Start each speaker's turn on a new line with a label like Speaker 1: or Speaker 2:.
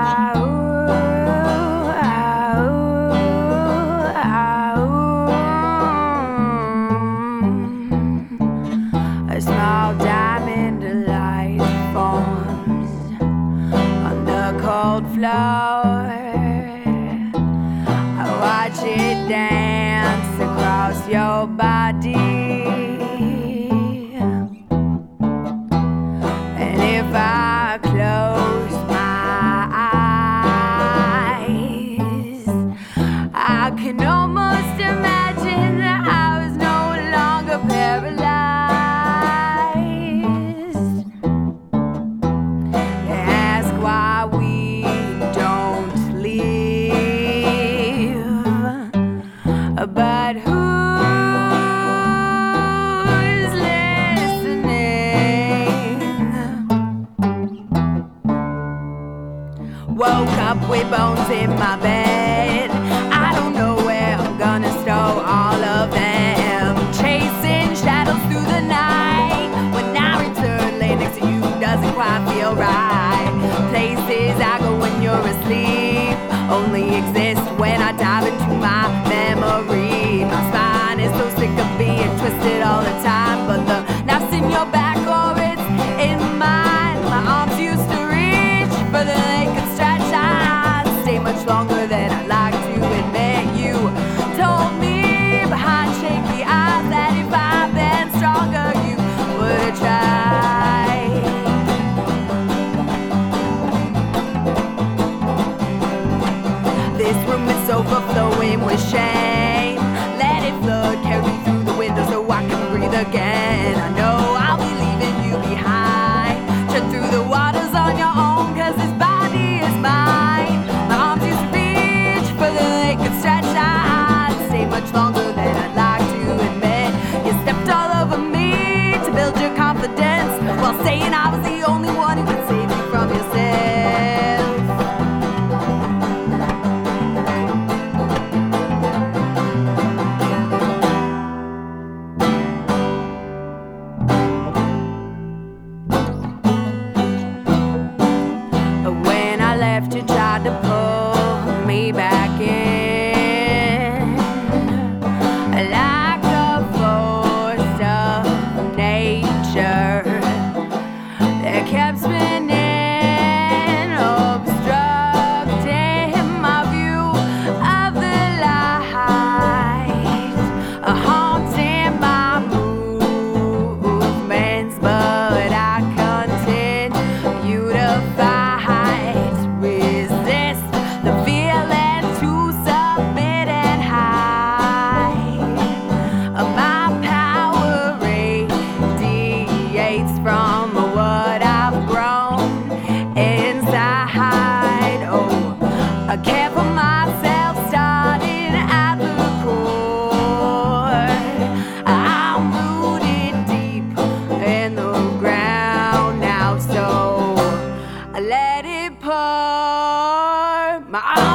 Speaker 1: A small diamond light forms on the cold floor. I watch it dance across your body, and if I close my eyes, I can almost imagine that I was no longer paralyzed. They ask why we don't leave, but who's listening? Woke up with bones in my bed. I don't know where I'm gonna store all of them. Chasing shadows through the night. When I return, lay next to you doesn't quite feel right. Places I go when you're asleep only exist when I dive into my memory. My spine is so sick of being twisted all the time, but the knife's in your back or it's in mine. My arms used to reach further than they could stretch. I'd stay much longer than I'd like to admit. You told me behind shaky eyes that if I'd been stronger, you would have tried. This room is overflowing with shame. Let it flood, carry me through the window so I can breathe again. I know I'll be leaving you behind. Tread through the waters on your own, cause this body is mine. My arms used to reach further than they could stretch. I'd stay much longer than I'd like to admit. You stepped all over me to build your confidence, while saying I was the only one who could save you from yourself. When I left, you tried to pull me back in, like a force of nature that kept spinning, obstructing my view of the light, haunting my movements, but I continue to fight, resist the feeling to submit and hide. My power radiates from what I've grown inside. Oh, I care for myself starting at the core. I'm rooted deep in the ground now, so I let it pour. My